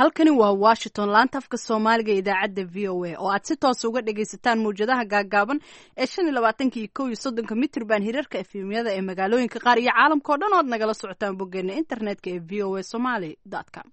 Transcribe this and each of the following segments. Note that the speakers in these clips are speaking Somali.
halkani waa Washington laanta afka Soomaaliga idaacadda VOA oo aad si toos uga dhagaysataan muujadaha gaagaaban ee 25 mitirban hirarka FM-yada ee magaalooyinka qaar iyo caalamka oo dhan oo aad nagala socotaan boggeena internetka ee voasomali.com.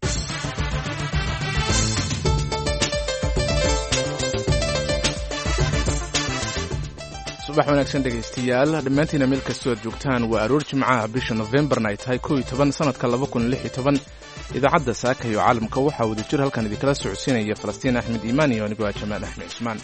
subax wanaagsan dhegaystayaal dhammaantiina meel kastoo aad joogtaan waa aroor jimcaha bisha November-na ay tahay 11 sanadka 2016 idaacadda saaka iyo caalamka waxaa wada jir halkan idinkala socodsiinaya Falastiin Axmed Iimaan iyo anigoo Jamaal Axmed Ismaan.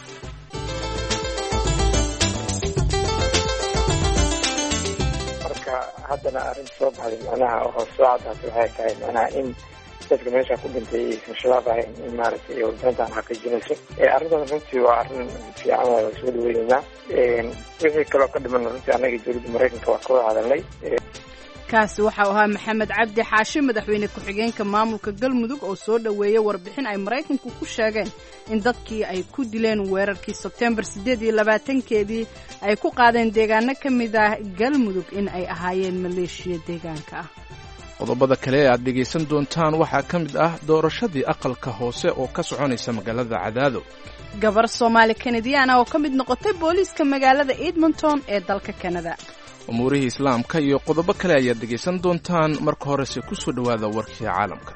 marka haddana arrin soo baxday macnaha oo saacadaas waxay tahay macnaha in dadka meesha ku dhintay shabaab ahayn in maaragtay warbaahintan xaqiijinayso arrintan runtii waa arrin fiican oo soo dhaweynayna wixii kaloo ka dhiman runtii annaga dowladda Mareykanka waa ka wada hadalnay. kaasi waxa uu ahaa Maxamed Cabdi Xaashi madaxweyne ku-xigeenka maamulka Galmudug oo soo dhaweeyay warbixin ay Mareykanku ku sheegeen in dadkii ay ku dileen weerarkii September 28-keedii ay ku qaadeen deegaano ka mid ah Galmudug in ay ahaayeen maleeshiya deegaanka ah. qodobada kale ee aad dhegaysan doontaan waxaa ka mid ah doorashadii aqalka hoose oo ka soconaysa magaalada Cadaado. gabar Soomaali Kanadiyan oo ka mid noqotay booliiska magaalada Edmonton ee dalka Canada. umuurihii islaamka iyo qodobo kale ayaad dhegaysan doontaan marka horese ku soo dhowaada warkii caalamka.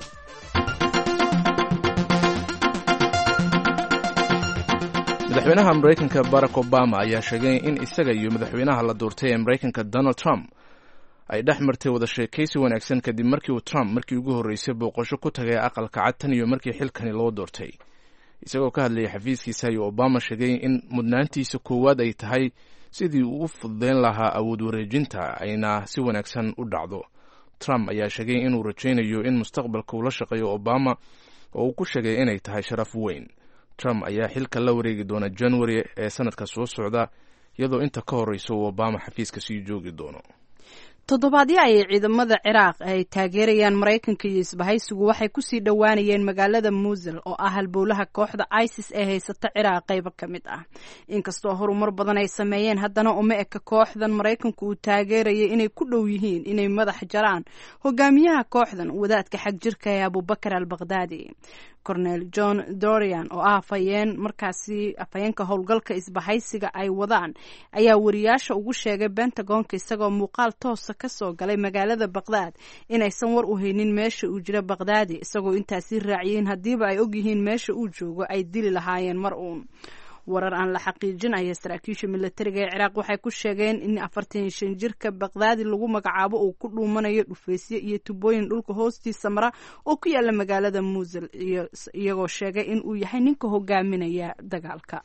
madaxweynaha Mareykanka Barack Obama ayaa sheegay in isaga iyo madaxweynaha la doortay ee Mareykanka Donald Trump ay dhex martay wada sheekaysi wanaagsan kadib markii uu Trump markii ugu horreysay booqasho ku tagay aqalka cad tan iyo markii xilkani loo doortay. isagoo ka hadlayay xafiiskiisa ayuu Obama sheegay in mudnaantiisa koowaad ay tahay sidii uu u fududeyn lahaa awood wareejinta ayna si wanaagsan u dhacdo. Trump ayaa sheegay inuu rajaynayo in mustaqbalka uu la shaqeeyo Obama oo uu ku sheegay inay tahay sharaf weyn. Trump ayaa xilka la wareegi doona January ee sanadka soo socda iyadoo inta ka horreysa uu Obama xafiiska sii joogi doono. toddobaadyo ay ciidamada Ciraaq ay taageerayaan Mareykanka iyo isbahaysigu waxay ku sii dhowaanayeen magaalada Mosul oo ah halbowlaha kooxda ISIS ee haysata Ciraaq qayb ka mid ah. inkastoo horumar badan ay sameeyeen haddana uma eka kooxdan Mareykanku uu taageerayay inay ku dhow yihiin inay madax jaraan hogaamiyaha kooxdan wadaadka xag jirka ee Abu Bakr al-Baghdadi. Colonel John Dorian oo ah afhayeenka howlgalka isbahaysiga ay wadaan ayaa wariyaasha ugu sheegay Pentagonka isagoo muuqaal toosa ka soo galay magaalada Baghdad inaysan war u haynin meesha uu jiro Baghdadi isagoo intaasi raaciyeen hadiiba ay og yihiin meesha uu joogo ay dili lahaayeen mar uun. warar aan la xaqiijin ayaa saraakiisha militariga ee Ciraaq waxay ku sheegeen in 45 jirka Baghdadi lagu magacaabo uu ku dhuumanayo dhufaysyo iyo tubooyin dhulka hoostiisa mara oo ku yaala magaalada Mosul iyagoo sheegay in uu yahay ninka hogaaminaya dagaalka.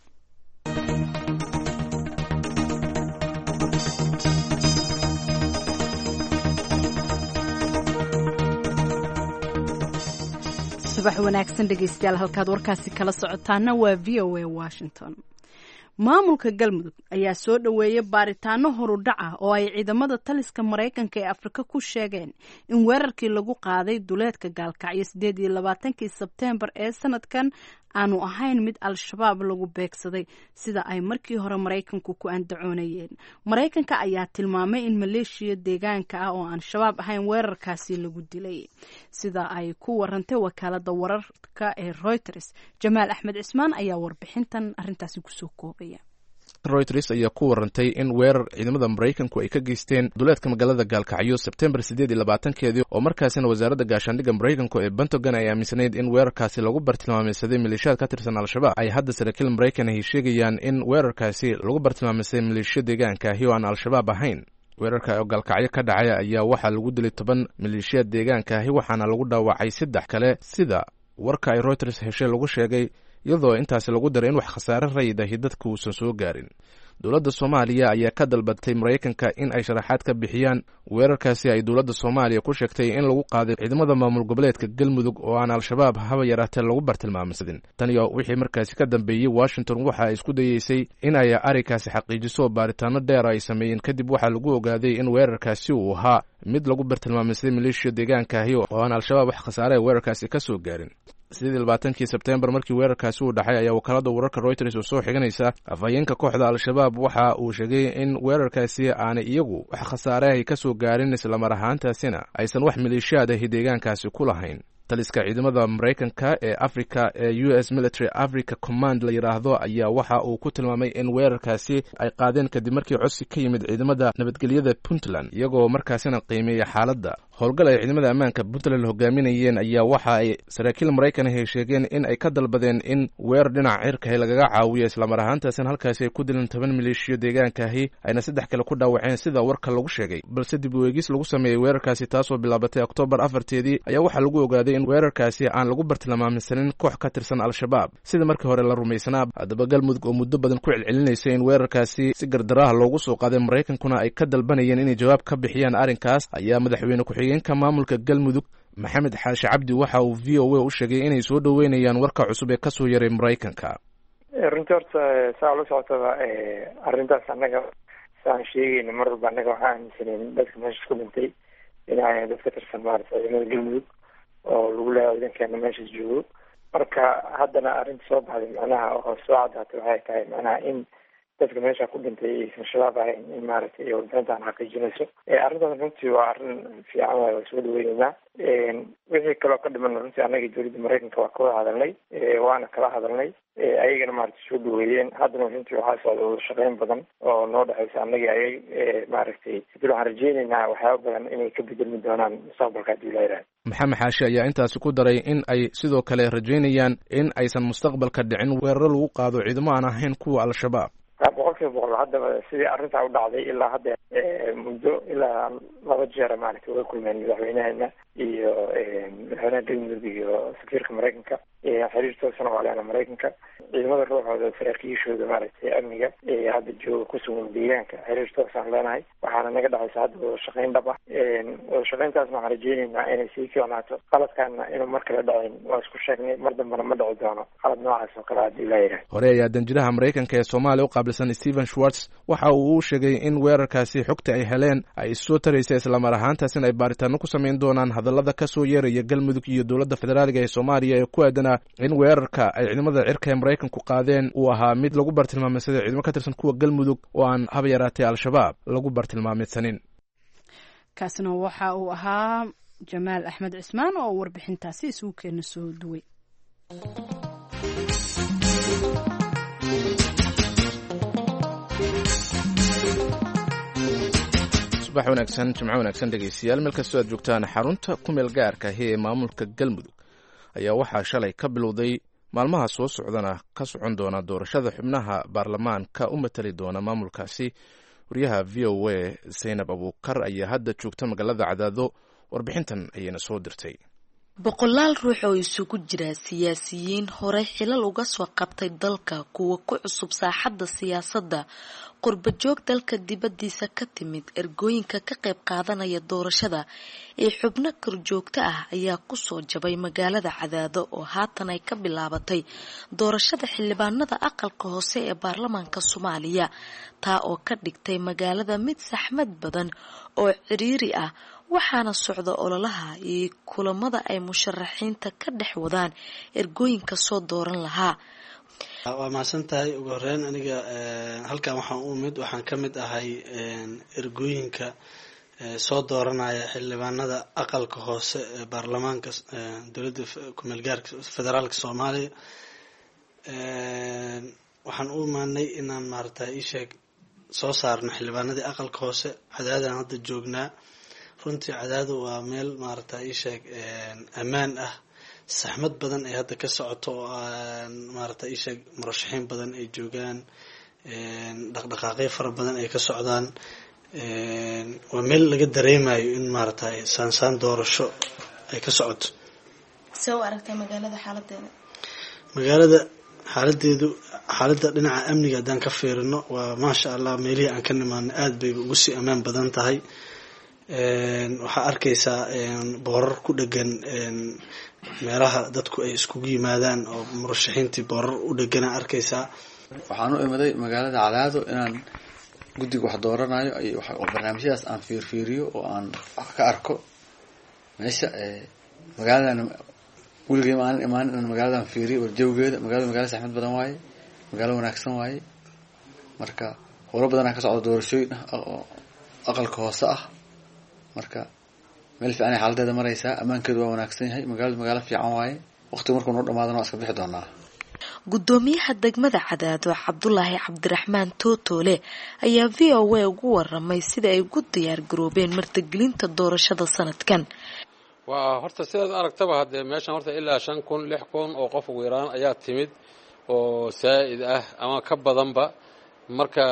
subax wanaagsan dhegaystayaal halkaad warkaasi kala socotaana waa VOA Washington. maamulka Galmudug ayaa soo dhaweeyay baaritaano horudhac ah oo ay ciidamada taliska Mareykanka ee Afrika ku sheegeen in weerarkii lagu qaaday duleedka Gaalkacyo 28 September ee sanadkan aanu ahayn mid al-shabaab lagu beegsaday sida ay markii hore Mareykanku ku andacoonayeen. Mareykanka ayaa tilmaamay in maleeshiya deegaanka ah oo aan shabaab ahayn weerarkaasi lagu dilay sida ay ku warantay wakaalada wararka ee Reuters. Jamaal Axmed Ismaan ayaa warbixintan arintaasi ku soo koobaya. Reuters ayaa ku warantay in weerar ciidamada Mareykanku ay ka geysteen duleedka magaalada Gaalkacyo September 28-keedii oo markaasina wasaaradda gaashaandhigga Mareykanku ee Pentagon ay aaminsanayd in weerarkaasi lagu bartilmaameedsaday maleeshiyad ka tirsan al-shabaab. ay hadda saraakiil Mareykan ay sheegayaan in weerarkaasi lagu bartilmaameedsaday maleeshiya deegaanka ah oo aan al-shabaab ahayn. weerarka oo Gaalkacyo ka dhacay ayaa waxaa lagu dilay 10 maleeshiya deegaanka ah waxaana lagu dhaawacay 3 kale sida warka ay Reuters heshay lagu sheegay iyadoo intaasi lagu daray in wax khasaare rayid ah dadku uusan soo gaarin. dowladda Soomaaliya ayaa ka dalbatay Mareykanka in ay sharaxaad ka bixiyaan weerarkaasi ay dowladda Soomaaliya ku sheegtay in lagu qaaday ciidamada maamul goboleedka Galmudug oo aan al-shabaab haba yaraatee lagu bartilmaameedsadin. tan iyo wixii markaasi ka dambeeyay Washington waxa ay isku dayeysay in ay arrinkaasi xaqiijiso baaritaano dheer ay sameeyeen kadib waxa lagu ogaaday in weerarkaasi uu ahaa mid lagu bartilmaameedsaday maleeshiya deegaanka ah oo aan al-shabaab wax khasaare weerarkaasi ka soo gaarin. 28 September markii weerarkaasi uu dhacay ayaa wakaalada wararka Reuters oo soo xiganaysa afhayeenka kooxda al-shabaab waxa uu sheegay in weerarkaasi aanay iyagu wax khasaare ay ka soo gaarin isla mar ahaantaasina aysan wax maleeshiyaad ah deegaankaasi ku lahayn. taliska ciidamada maraykanka ee africa ee u s military africa command la yidhaahdo ayaa waxa uu ku tilmaamay in weerarkaasi ay qaadeen kadib markii codsi ka yimid ciidamada nabadgelyada puntland iyagoo markaasina qiimeeya xaaladda howlgal ay ciidamada ammaanka puntland hogaaminayeen ayaa waxa ay saraakiil maraykan ahi sheegeen in ay ka dalbadeen in weerar dhinaca cirkahi lagaga caawiyo islamar ahaantaasina halkaasi ay ku dileen 10 maleeshiyo deegaankaahi ayna 3 kale ku dhaawaceen sida warka lagu sheegay balse dib u eegis lagu sameeyey weerarkaasi taasoo bilaabatay Oktoobar 4-teedii ayaa waxaa lagu ogaaday in weerarkaasi aan lagu bartilmaameysanin koox ka tirsan al-shabaab sida markii hore la rumaysanaa haddaba galmudug oo muddo badan ku celcelinaysay in weerarkaasi si gardaraha loogu soo qaaday maraykankuna ay ka dalbanayeen inay jawaab ka bixiyaan arrinkaas ayaa madaxweyne ku-xigeenka maamulka galmudug maxamed xaashi cabdi waxa uu v o a u sheegay inay soo dhoweynayaan warka cusub ee kasoo yaray maraykanka runtii horta saa la socotaba arrintaas annaga saan sheegayna mar walba annaga waxaa aaminsaneyn dadka meesha ku dhintay inay dad ka tirsan maarata ciidamada galmudug oo lagu leeyahay ciidankeena meeshaas joogo marka haddana arrinta soo baxday macnaha oo soo caddaatay waxay tahay macnaha in dadka meesha ku dhintay aysan shabaab ahayn in maaragtay iyo warbaahintaan xaqiijinayso arrintaas runtii waa arrin fiican waay waa soo dhaweyneynaa wixii kaloo ka dhiman runtii annaga dowladda maraykanka waa ka wada hadalnay waana kala hadalnay ayagana maaragtay soo dhaweeyeen haddana runtii waxaa socda wada shaqeyn badan oo noo dhexaysa annaga ayay maaragtay dil waxaan rajeyneynaa waxyaaba badan inay ka bedelmi doonaan mustaqbalka haddii la yidhaahdo maxamed xaashi ayaa intaasi ku daray in ay sidoo kale rajeynayaan in aysan mustaqbalka dhicin weeraro lagu qaado ciidamo aan ahayn kuwa al-shabaab 100% haddaba sidii arrintaa u dhacday ilaa hadda muddo ilaa 2 jeer maaragtay way kulmeen madaxweynaheena iyo madaxweynaha galmudug iyo safiirka maraykanka xiriir toosana waa leena maraykanka ciidamada ruuxooda saraakiishooda maaragtay amniga hadda jooga ku sugan deegaanka xiriir toosaan leenahay waxaana naga dhexaysa hadda wada shaqeyn dhab ah wada shaqeyntaasna waxaan rajeyneynaa inay sii fiicnaato qaladkaana inuu mar kale dhacin waa isku sheegnay mar dambana ma dhici doono qalad noocaas oo kale haddii la yidhaahdo hore ayaa danjiraha maraykanka ee soomaaliya u qaabilsan Stephen Schwartz waxa uu sheegay in weerarkaasi xogta ay heleen ay soo taraysa islamar ahaantaasina ay baaritaano ku sameyn doonaan hadallada ka soo yeeraya galmudug iyo dowladda federaaliga ee Soomaaliya ee ku aadanaa in weerarka ay ciidamada cirka ee maraykanku qaadeen uu ahaa mid lagu bartilmaameysaday ciidamo ka tirsan kuwa galmudug oo aan haba yaraatay al-shabaab lagu bartilmaameysanin kaasna waxa uu ahaa Jamaal Axmed Cismaan oo warbixintaasi isugu keena soo duway subax wanaagsan jimco wanaagsan dhegeystayaal meel kastoo aad joogtaan xarunta ku meel gaarka ah ee maamulka galmudug ayaa waxaa shalay ka bilowday maalmaha soo socdana ka socon doona doorashada xubnaha baarlamaanka u matali doona maamulkaasi wariyaha v o a Zaynab Abuukar ayaa hadda joogta magaalada Cadaado warbixintan ayayna soo dirtay boqolaal ruux oo isugu jira siyaasiyiin hore xilal uga soo qabtay dalka kuwa ku cusub saaxadda siyaasadda qurbajoog dalka dibadiisa ka timid ergooyinka ka qayb qaadanaya doorashada ee xubno korjoogta ah ayaa ku soo jabay magaalada Cadaado oo haatan ay ka bilaabatay doorashada xildhibaanada aqalka hoose ee baarlamaanka Soomaaliya taa oo ka dhigtay magaalada mid saxmad badan oo ciriiri ah waxaana socda ololaha iyo kulamada ay musharaxiinta ka dhex wadaan ergooyinka soo dooran lahaa waa mahadsantahay ugu horeyn aniga halkan waxaan ka mid ahay ergooyinka soo dooranaya xildhibaanada aqalka hoose ee baarlamaanka dowladda ku-meel gaarka federaalka Soomaaliya waxaan u imaanay inaan maaragtay isheeg soo saarno xildhibaanadii aqalka hoose Cadaadaan hadda joognaa runtii Cadaado waa meel maaragtay isheeg ammaan ah saxmad badan ay hadda ka socoto oo maaragtay isheeg murashaxiin badan ay joogaan dhaqdhaqaaqyo fara badan ay ka socdaan waa meel laga dareemayo in maaragtay saansaan doorasho ay ka socoto soo aragtay magaalada xaaladeeda xaaladda dhinaca amniga haddaan ka fiirino waa maasha Allah meelihii aan ka nimaanay aad bay ugu sii ammaan badan tahay waxaa arkaysaa boorar ku dhegan meelaha dadku ay iskugu yimaadaan oo murashaxiintii boorar u dhegana arkaysaa waxaan u imaday magaalada Cadaado inaan guddiga wax dooranayo oo barnaamijyadaas aan fiiriyo oo aan ka arko meesha magaaladan weligay ma aan imaan inaan magaaladan fiiriyo warjawgeeda magaalo saxmad badan waaye magaalo wanaagsan waaye marka howlo badan ka socda doorashooyin oo aqalka hoose ah marka meel fiican ay xaaladeeda maraysaa, ammaankeedu waa wanaagsan yahay, magaaladu magaalo fiican waaye. waqtigu markuu noo dhamaadana waa iska bixi doonaa. gudoomiyaha degmada Cadaado Cabdulaahi Cabdiraxmaan Tootoole ayaa VOA ugu waramay sida ay ugu diyaar garoobeen martigelinta doorashada sanadkan. waa horta sidaad aragtaba hadee meeshan horta ilaa 5,000 6,000 oo qof weeraan ayaa timid oo saa'id ah ama ka badanba. marka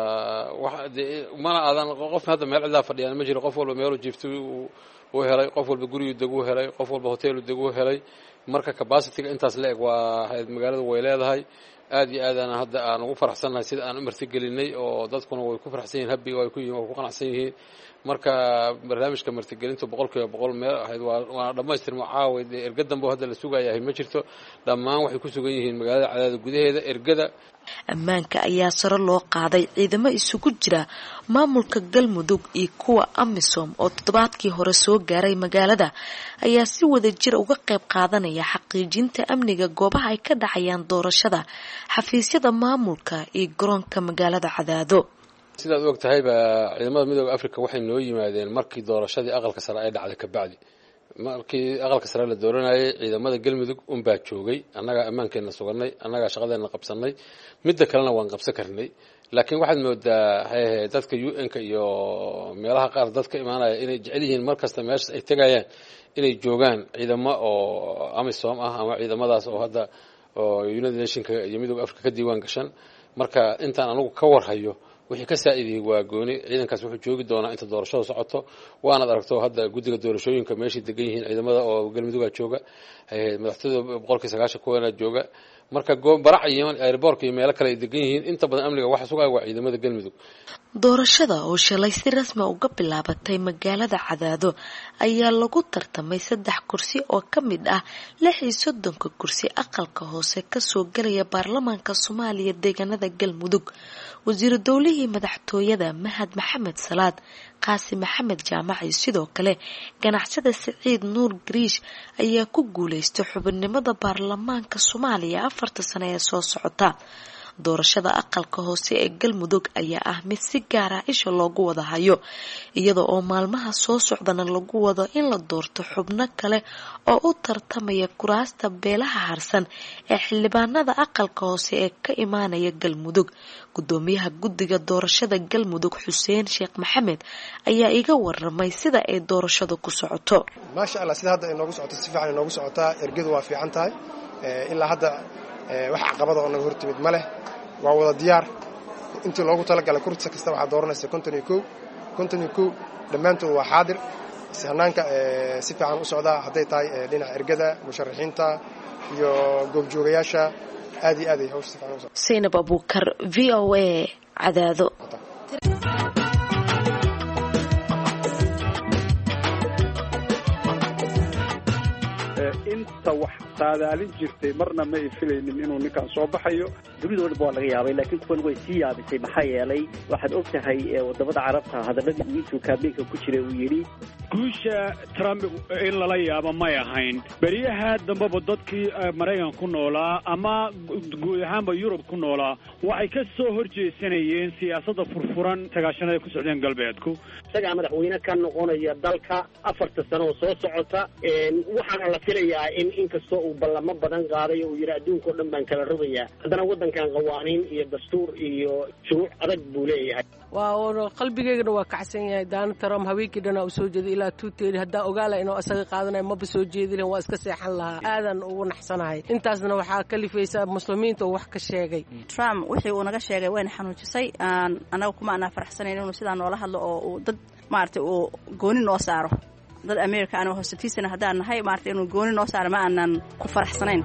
mana aadan qof hadda meel cid fadhiyaan ma jiro. qof walba meel uu jiifto uu helay, qof walba guriga degu helay, qof walba hotel degu helay. marka capacity-ga intaas la eg waa magaalada way leedahay. aad iyo aad hadda aan ugu faraxsanahay sida aan u martigelinay oo dadkuna way ku faraxsan yihiin, happy way ku qanacsan yihiin. marka barnaamijka martigelinta 100% meel ahayd waa dhamaystirmo caawa ergadanba hadda la sugayahay ma jirto. dhammaan waxay ku sugan yihiin magaalada Cadaado gudaheeda. ergada ammaanka ayaa sare loo qaaday ciidamo isugu jira maamulka Galmudug iyo kuwa AMISOM oo toddobaadkii hore soo gaaray magaalada ayaa si wada jir uga qayb qaadanaya xaqiijinta amniga goobaha ay ka dhacayaan doorashada, xafiisyada maamulka iyo garoonka magaalada Cadaado. sidaad og tahay ciidamada midowga Afrika waxay noo yimaadeen markii doorashadii aqalka sare ay dhacday ka bacdi. markii aqalka sare la dooranayay ciidamada Galmudug baa joogay, annaga ammaankeena suganay, annaga shaqadeena qabsanay, midda kalena waan qabsan karnay. laakiin waxaad moodaa dadka UN-ka iyo meelaha qaar dadka imaanaya inay jecel yihiin markasta meesha ay tagayaan inay joogaan ciidamo oo AMISOM ah ama ciidamadaas oo hadda oo United Nations iyo midowga Afrika ka diiwaan gashan. marka intaan anigu ka warhayo wixii ka saa'iday waa gooni. ciidankaas wuxuu joogi doonaa inta doorashada socoto. waana aragto hadda guddiga doorashooyinka meeshii degan yihiin ciidamada oo Galmudug jooga, madaxtooyada 190 kuwana jooga. marka barac iyo airport iyo meelo kale ay degan yihiin. inta badan amniga waxa sugaya waa ciidamada Galmudug. doorashada oo shalay si rasmi uga bilaabatay magaalada Cadaado ayaa lagu tartamay 3 kursi oo ka mid ah 36 kursi aqalka hoose ka soo galaya baarlamaanka Soomaaliya deegaanada Galmudug. wasiir dowlihii madaxtooyada Mahad Maxamed Salaad, Qaasim Maxamed Jaamaci sidoo kale ganacsada Saciid Nuur Griish ayaa ku guuleystay xubinimada baarlamaanka Soomaaliya 4 sano ee soo socota. doorashada aqalka hoose ee Galmudug ayaa ah mid si gaar ah isha loogu wada hayo, iyadoo oo maalmaha soo socdana lagu wado in la doorto xubno kale oo u tartamaya kuraasta beelaha harsan ee xildhibaanada aqalka hoose ee ka imaanaya Galmudug. gudoomiyaha guddiga doorashada Galmudug Xuseen Sheekh Maxamed ayaa iga waramay sida ay doorashadu ku socoto. maasha Allah, sida hadda inoogu socoto si fiican inoogu socotaa. ergadu waa fiican tahay. ilaa hadda wax caqabad oo naga hortimid ma leh. waa wada diyaar. intii loogu talagalay kursi kasta waxaa dooranaysa 51 dhammaantood waa xaadir. hanaanka si fiican u socdaa hadday tahay dhinaca ergada, musharaxiinta iyo goobjoogayaasha. aad iyo aad ay hawsha si fiican u socotaa. Zainab Abuukar, VOA, Cadaado. inta wax saadaalin jirtay marna ma ay filaynin inuu ninkan soo baxayo. dunidoo dhan waa laga yaabay, laakiin kuwan way sii yaabisay. maxaa yeelay waxaad og tahay wadamada carabta hadalladii intuu kaambeynka ku jiray uu yidhi guusha Trump in lala yaabo may ahayn. beriyaha dambaba dadkii Maraykan ku noolaa ama guud ahaanba Yurub ku noolaa waxay ka soo horjeesanayeen siyaasadda furfuran tagaashanada ku socdeen galbeedku. isagaa madaxweyne ka noqonaya dalka 4 sano oo soo socota. waxaana la filayaa in inkastoo uu ballamo badan qaaday oo uu yidhi adduunka oo dhan baan kala rogayaa, haddana waddankan qawaaniin iyo dastuur iyo shuruuc adag buu leeyahay. waa qalbigeygana waa kacsan yahay. Donald Trump haweenkii dhan uu soo jeeday ilaa 2 haddaan ogaala inuu asaga qaadanayo maba soo jeedin, waa iska seexan lahaa. aadan ugu naxsanahay. intaasna waxaa kalifaysa muslimiinta oo wax ka sheegay. Trump wixii uu naga sheegay wayna xanuujisay. anaga kuma ana faraxsanayn inuu sidaa noola hadlo oo uu dad maartay uu gooni noo saaro. dad America aan hoosatiisana haddaan nahay maartay inuu gooni noo saaro ma aanan ku faraxsanayn.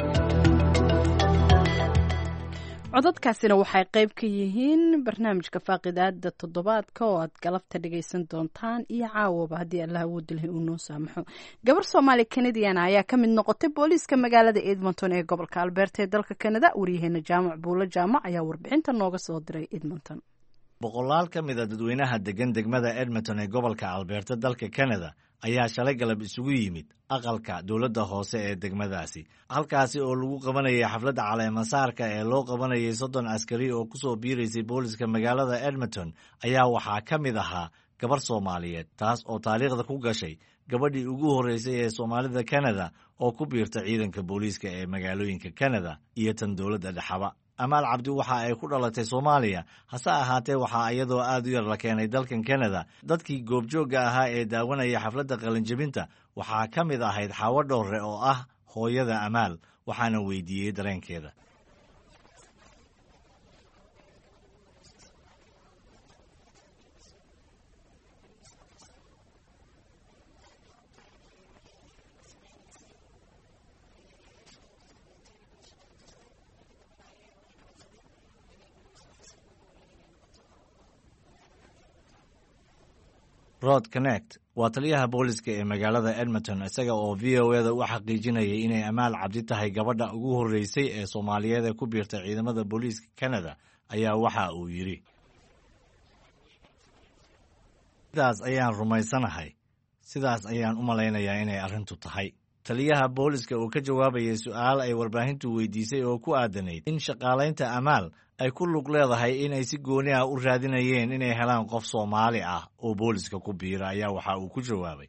codadkaasina waxay qayb ka yihiin barnaamijka faaqidaada toddobaadka oo aad galabta dhagaysan doontaan iyo caawaba haddii allah awood lahay uu noo saamaxo. gabar Soomaali Canadiana ayaa ka mid noqotay booliiska magaalada Edmonton ee gobolka Alberta ee dalka Canada. waryaheena Jaamac Buulo Jaamac ayaa warbixinta nooga soo diray Edmonton. boqolaal ka mid a dadweynaha degan degmada Edmonton ee gobolka Alberta dalka Canada ayaa shalay galab isugu yimid aqalka dowladda hoose ee degmadaasi, halkaasi oo lagu qabanayay xafladda caleemasaarka ee loo qabanayay 30 askari oo ku soo biiraysay booliska magaalada Edmonton. ayaa waxaa ka mid ahaa gabar Soomaaliyeed taas oo taariikhda ku gashay gabadhii ugu horreysay ee Soomaalida Canada oo ku biirta ciidanka booliiska ee magaalooyinka Canada iyo tan dowladda dhexaba. Amaal Cabdi waxa ay ku dhalatay Soomaaliya, hase ahaatee waxaa iyadoo aad u yar la keenay dalkan Canada. Dadkii goobjoogga ahaa ee daawanaya xafladda qalinjabinta waxaa ka mid ahayd Xaawo Dhowre oo ah hooyada Amaal, waxaana weydiiyey dareenkeeda. Rod Connect waa taliyaha booliska ee magaalada Edmonton, isaga oo VOA-da u xaqiijinayay inay Amaal Cabdi tahay gabadha ugu horreysay ee Soomaaliyeed ee ku biirtay ciidamada booliiska Canada ayaa waxa uu yidhi: sidaas ayaan rumaysanahay, sidaas ayaan u malaynayaa inay arrintu tahay. Taliyaha booliska oo ka jawaabayay su'aal ay warbaahintu weydiisay oo ku aadanayd in shaqaalaynta Amaal ay ku lug leedahay inay si gooni ah u raadinayeen inay helaan qof Soomaali ah oo booliska ku biira ayaa waxa uu ku jawaabay: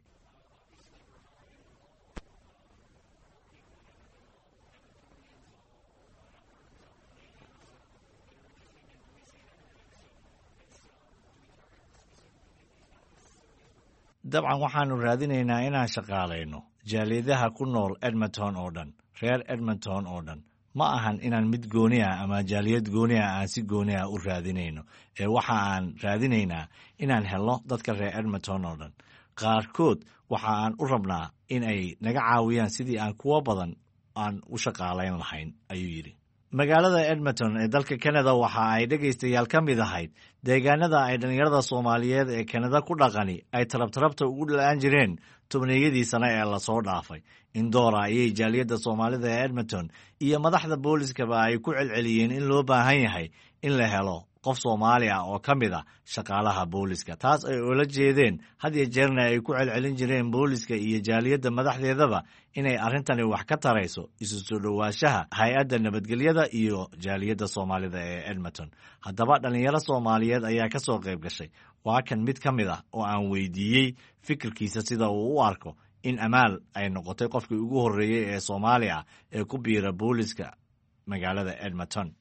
dabcan waxaanu raadinaynaa inaan shaqaalayno jaaliyadaha ku nool Edmonton oo dhan, reer Edmonton oo dhan. Ma ahan inaan mid gooni ah ama jaaliyad gooni ah aan si gooni ah u raadinayno, ee waxa aan raadinaynaa inaan helno dadka reer Edmonton oo dhan. Qaarkood waxa aan u rabnaa in ay naga caawiyaan sidii aan kuwo badan aan u shaqaalayn lahayn, ayuu yidhi. Magaalada Edmonton ee dalka Canada waxa ay dhegaystayaal ka mid ahayd deegaanada ay dhalinyarada Soomaaliyeed ee Canada ku dhaqani ay tarabtarabta ugu dhalaan jireen tobneeyadii sano ee lasoo dhaafay. Indoora ayay jaaliyadda Soomaalida ee Edmonton iyo madaxda booliskaba ay ku celceliyeen in loo baahan yahay in la helo qof Soomaali ah oo ka mid ah shaqaalaha booliska. Taas ay ula jeedeen had iyo jeerna ay ku celcelin jireen booliska iyo jaaliyadda madaxdeedaba inay arrintani wax ka tarayso isu soo dhowaanshaha hay-adda nabadgelyada iyo jaaliyadda Soomaalida ee Edmonton. Haddaba dhalinyaro Soomaaliyeed ayaa ka soo qayb gashay. Waa kan mid ka mid ah oo aan weydiiyey fikirkiisa sida uu u arko in Amaal ay noqotay qofkii ugu horreeyey ee Soomaali ah ee ku biira booliska magaalada Edmonton.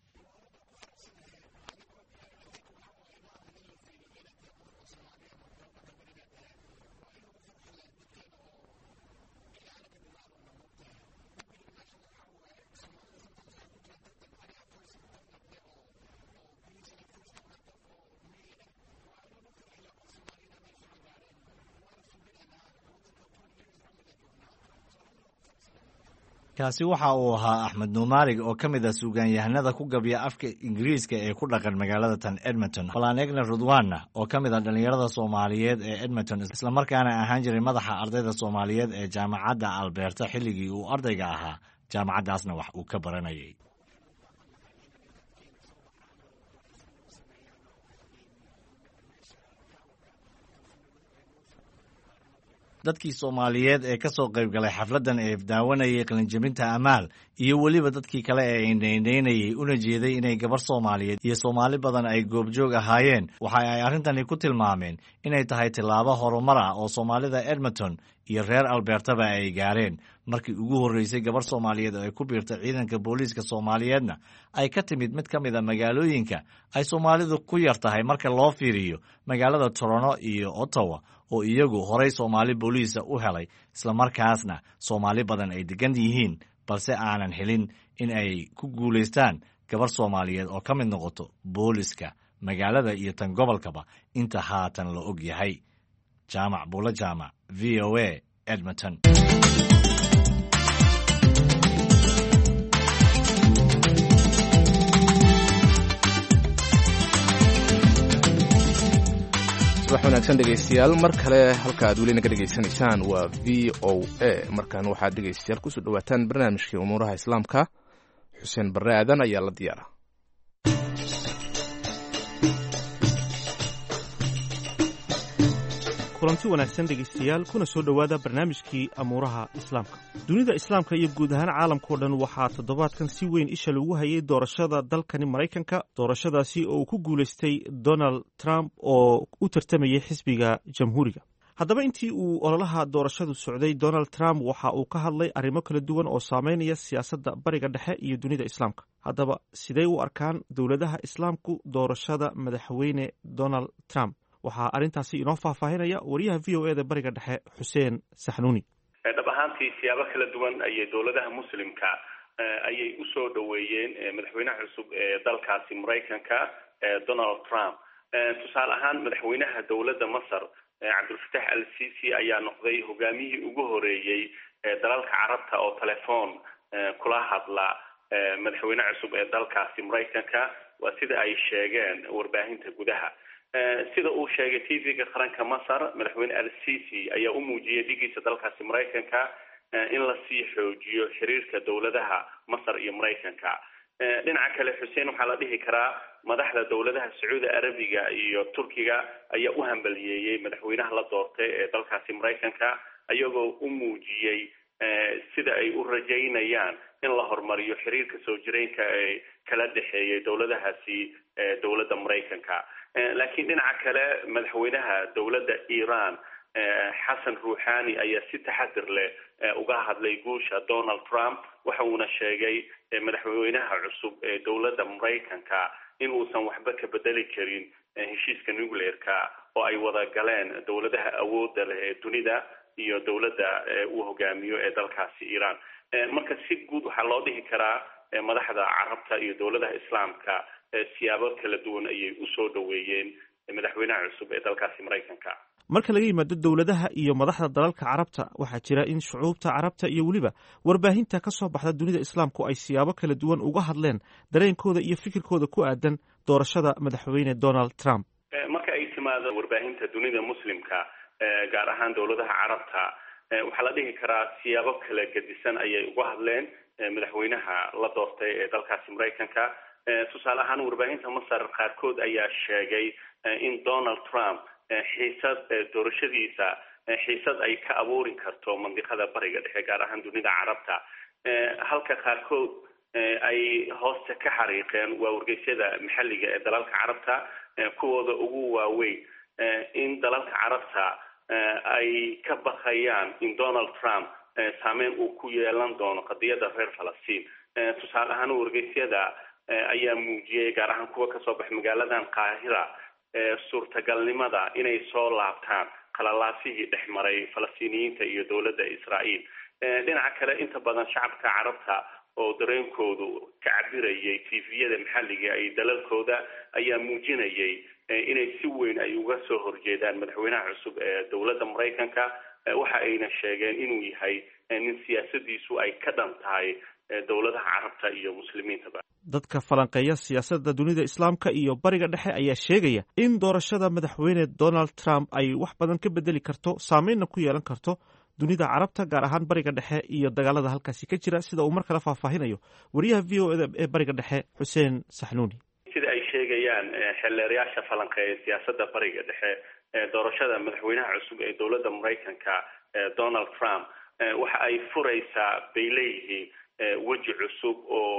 kaasi waxa uu ahaa Axmed Nuumaarig oo ka mid ah suugaanyahanada ku gabya afka Ingiriiska ee ku dhaqan magaalada tan Edmonton. Falaanegna Rudwaana oo ka mid ah dhalinyarada Soomaaliyeed ee Edmonton, isla markaana ahaan jiray madaxa ardayda Soomaaliyeed ee jaamacadda Alberta xilligii uu ardayga ahaa, jaamacaddaasna wax uu ka baranayay. dadkii Soomaaliyeed ee ka soo qayb galay xafladdan ee daawanayay qalinjabinta Amaal iyo weliba dadkii kale ee indhayndaynayay una jeeday inay gabar Soomaaliyeed iyo Soomaali badan ay goobjoog ahaayeen, waxa ay arrintani ku tilmaameen inay tahay tillaabo horumar ah oo Soomaalida Edmonton iyo reer Albertaba ay gaareen. Markii ugu horreysay gabar Soomaaliyeed oo ay ku biirtay ciidanka booliiska Soomaaliyeedna ay ka timid mid ka mid a magaalooyinka ay Soomaalidu ku yar tahay marka loo fiiriyo magaalada Toronto iyo Ottawa oo iyagu horay Soomaali booliisa u helay, isla markaasna Soomaali badan ay degan yihiin, balse aanan helin in ay ku guulaystaan gabar Soomaaliyeed oo ka mid noqoto booliska magaalada iyo tan gobolkaba inta haatan la og yahay. Jaamac Buulo Jaamac, VOA, Edmonton. wax wanaagsan dhegaystayaal, mar kale halka aad weli naga dhegaysanaysaan waa VOA. markan waxaad dhegaystayaal kusoo dhawaataan barnaamijkii umuuraha islaamka. Xuseen Barre Aadan ayaa la diyaara. kulanti wanaagsan dhegaystayaal kuna soo dhowaada barnaamijkii amuuraha islaamka. dunida islaamka iyo guud ahaan caalamkao dhan waxaa toddobaadkan si weyn isha lagu hayay doorashada dalkani maraykanka, doorashadaasi oo uu ku guulaystay Donald Trump oo u tartamayay xisbiga jamhuuriga. haddaba intii uu ololaha doorashadu socday, Donald Trump waxa uu ka hadlay arrimo kala duwan oo saameynaya siyaasadda bariga dhexe iyo dunida islaamka. haddaba sidee u arkaan dowladaha islaamku doorashada madaxweyne Donald Trump? waxaa arrintaasi inoo faahfaahinaya wariyaha v o eda bariga dhexe xuseen saxnuuni. dhab ahaantii siyaabo kala duwan ayay dowladaha muslimka ayay usoo dhoweeyeen madaxweynaha cusub ee dalkaasi maraykanka Donald Trump. tusaale ahaan madaxweynaha dowladda Masar cabdulfatax al-Sisi ayaa noqday hogaamiyihii ugu horeeyey dalalka carabta oo telefoon kula hadla madaxweynaha cusub ee dalkaasi maraykanka. waa sida ay sheegeen warbaahinta gudaha. sida uu sheegay TV-ga qaranka Masar, madaxweyne al-Sisi ayaa u muujiyay dhigiisa dalkaasi maraykanka in la sii xoojiyo xiriirka dowladaha Masar iyo maraykanka. dhinaca kale xuseen waxaa la dhihi karaa madaxda dowladaha Sacuudi Arabiga iyo Turkiga ayaa u hambaliyeeyay madaxweynaha la doortay ee dalkaasi maraykanka, ayagoo u muujiyay sida ay u rajaynayaan in la horumariyo xiriirka soo jireenka ee kala dhexeeyay dowladahaasi dowladda maraykanka. laakiin dhinaca kale madaxweynaha dowladda Iran Xasan Ruuxani ayaa si taxadir leh uga hadlay guusha Donald Trump. waxa uuna sheegay madaxweynaha cusub ee dowladda maraykanka in uusan waxba ka bedeli karin heshiiska nuclear-ka oo ay wada galeen dowladaha awoodda leh ee dunida iyo dowladda uu hogaamiyo ee dalkaasi Iran. marka si guud waxaa loo dhihi karaa madaxda carabta iyo dowladaha islaamka siyaabo kala duwan ayay usoo dhoweeyeen madaxweynaha cusub ee dalkaasi maraykanka. marka laga yimaado dowladaha iyo madaxda dalalka carabta, waxaa jira in shucuubta carabta iyo weliba warbaahinta ka soo baxda dunida islaamku ay siyaabo kala duwan uga hadleen dareenkooda iyo fikirkooda ku aadan doorashada madaxweyne Donald Trump. marka ay timaado warbaahinta dunida muslimka gaar ahaan dowladaha carabta, waxaa la dhihi karaa siyaabo kala gedisan ayay uga hadleen madaxweynaha la doortay ee dalkaasi maraykanka. tusaale ahaan warbaahinta Masar qaarkood ayaa sheegay in Donald Trump xiisad doorashadiisa xiisad ay ka abuuri karto mandiqada bariga dhexe gaar ahaan dunida carabta. halka qaarkood ay hoosta ka xariiqeen waa wargeysyada maxalliga ee dalalka carabta kuwooda ugu waaweyn in dalalka carabta ay ka baqayaan in Donald Trump saameyn uu ku yeelan doono qadiyadda reer Falastiin. tusaale ahaan wargeysyada ayaa muujiyay gaar ahaan kuwa kasoo baxay magaaladan Qaahira suurtagalnimada inay soo laabtaan qalalaasihii dhexmaray Falastiiniyiinta iyo dowladda Israa'iil. dhinaca kale inta badan shacabka carabta oo dareenkoodu ka cabirayay TV-yada maxalliga ay dalalkooda ayaa muujinayay inay si weyn ay uga soo horjeedaan madaxweynaha cusub ee dowladda maraykanka. waxa ayna sheegeen inuu yahay nin siyaasadiisu ay ka dhan tahay dowladaha carabta iyo muslimiintaba. dadka falanqeeya siyaasadda dunida islaamka iyo bariga dhexe ayaa sheegaya in doorashada madaxweyne Donald Trump ay wax badan ka bedeli karto, saameynna ku yeelan karto dunida carabta gaar ahaan bariga dhexe iyo dagaalada halkaasi ka jira, sida uu mar kale faahfaahinayo wariyaha v o eda ee bariga dhexe xuseen saxnuuni. sida ay sheegayaan xeelleerayaasha falanqeeya siyaasadda bariga dhexe doorashada madaxweynaha cusub ee dowladda maraykanka Donald Trump waxa ay furaysaa bay leeyihiin weji cusub oo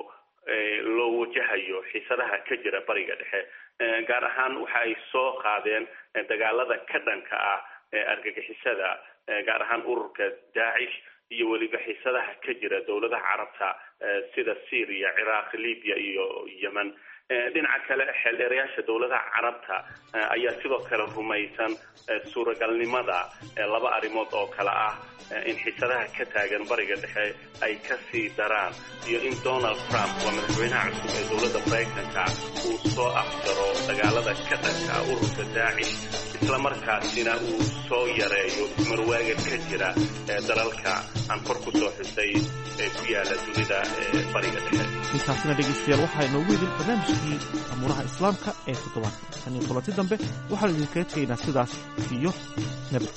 loo wajahayo xiisadaha ka jira bariga dhexe. gaar ahaan waxa ay soo qaadeen dagaalada ka dhanka ah argagixisada gaar ahaan ururka Daesh iyo weliba xiisadaha ka jira dowladaha carabta sida Syria, Iraq, Libya iyo Yemen. dhinaca kale xeeldeerayaasha dowladaha carabta ayaa sidoo kale rumaysan suuragalnimada laba arrimood oo kale ah in xiisadaha ka taagan bariga dhexe ay ka sii daraan iyo in Donald Trump waa madaxweynaha cusub ee dowladda maraykanka uu soo afjaro dagaalada ka dhanka ururka Daesh, isla markaasina uu soo yareeyo marwaaga ka jira dalalka aan kor ku soo xusay ee ku yaala dunida bariga dhexe. intaasina dhegeystayaal waxaa inoogu idin barnaamijkii amuuraha islaamka ee toddobaadka. tan iyo kulanti dambe waxaan idinkaga tegaynaa sidaas iyo nabad.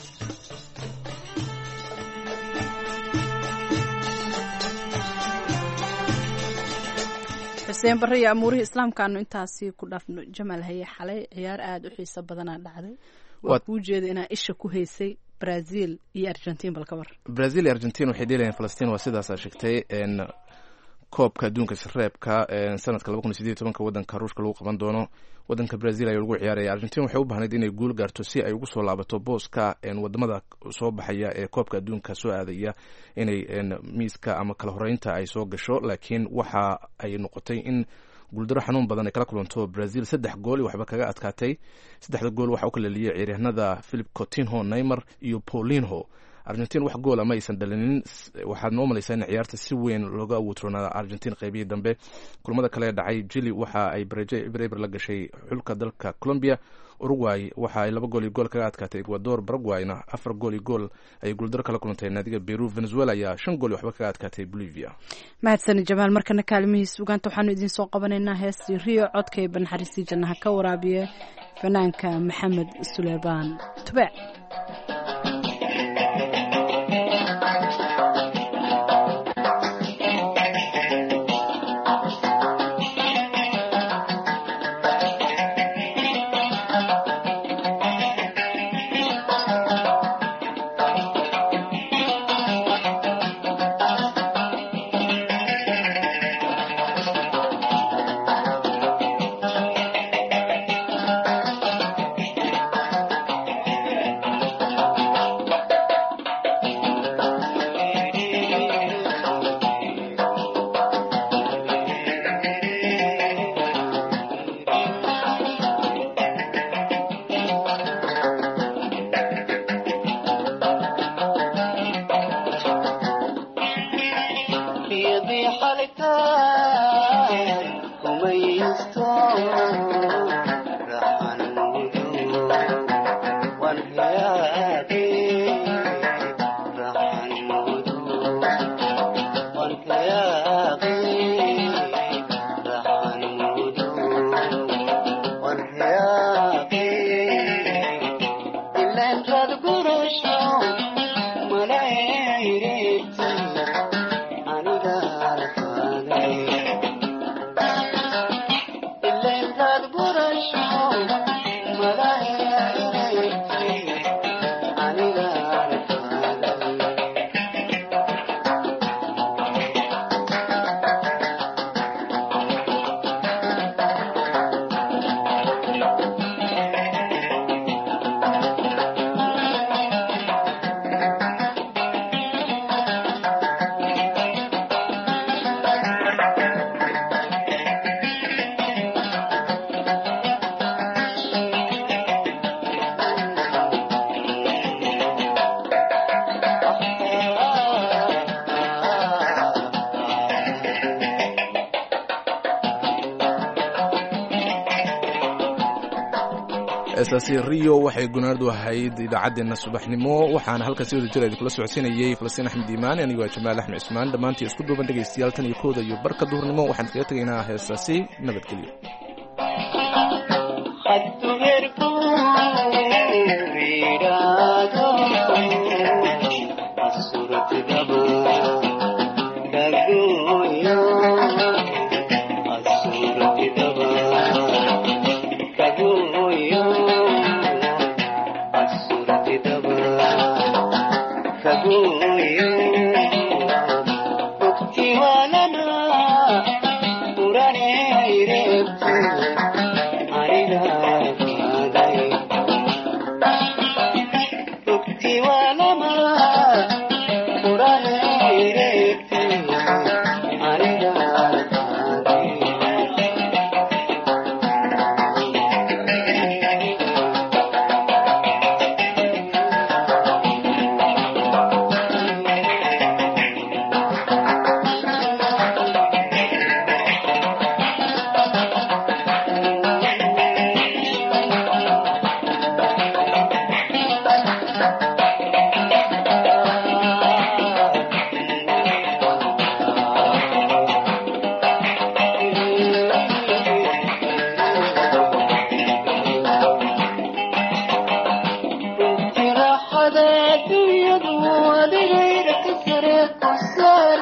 xuseen barre iyo amuurihii islaamkaanu intaasi ku dhaafno. Jamaal haye xalay ciyaar aada u xiiso badanaa dhacday waa kuu jeeda inaa isha ku haysay Brazil iyo Argentina bal ka war. Brazil iyo Argentina waxay dheelayeen Falastiin waa sidaas ay sheegtay koobka adduunka sreebka sanadka 2018 wadanka Ruushka lagu qaban doono. Wadanka Brazil ayaa lagu ciyaaraya. Argentina waxay u baahnayd inay guul gaarto si ay ugu soo laabato booska wadamada soo baxaya ee koobka adduunka soo aadaya inay miiska ama kala horeynta ay soo gasho, laakiin waxa ay noqotay in guuldaro xanuun badan ay kala kulanto Brazil 3 gool waxba kaga adkaatay. 3 gool waxa uu kala leeyay ciyaaryahanada Philip Coutinho, Neymar iyo Paulinho. Argentina wax gool ma aysan dhalinin, waxaad noo malaysaa in ciyaarta si weyn looga awoodroonaa Argentina qaybihii dambe. Kulamada kale dhacay Chile waxa ay Brasil la gashay xulka dalka Colombia. Uruguay waxa ay 2 gool iyo gool kaga adkaatay Ecuador. Paraguayna 4 gool iyo gool ay guuldaro kala kulantay naadiga Peru. Venezuela ayaa 5 gool waxba kaga adkaatay Bolivia. mahadsan Jamaal, markana kaalmihiis sugaanta waxaanu idin soo qabanaynaa heestii Rio codkay banxariistii jannaha ka waraabiye fanaanka Maxamed Suleymaan Tube. Esaasi Rio waxay gunaardu ahayd idaacadeena subaxnimo, waxaana halkaas wada jira idin kula socodsiinayay Falastiin Axmed Iimaan iyo Jamaal Axmed Ismaan. Dhammaantii isku duuban dhageystayaal tan iyo kooda iyo barka duhurnimo waxaan kaga tagaynaa heesaasi nabadgelyo. الدنيا ودي غيرك سرق السار